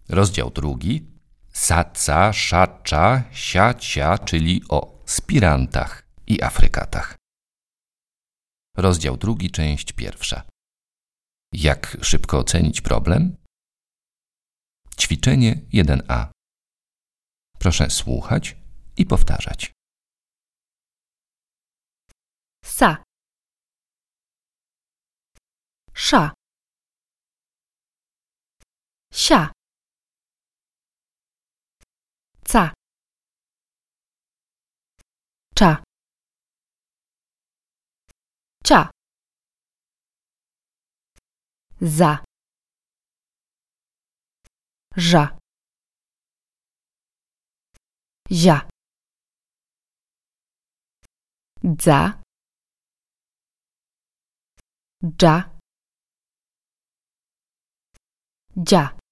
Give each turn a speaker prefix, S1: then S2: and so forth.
S1: Rozdział drugi. Saca, szacza, siacia, czyli o spirantach i afrykatach. Rozdział drugi, część pierwsza. Jak szybko ocenić problem? Ćwiczenie 1a. Proszę słuchać i powtarzać.
S2: Sa, sza, sia, ca, cza, cia, za, ża, zia, dza, dża, dzia.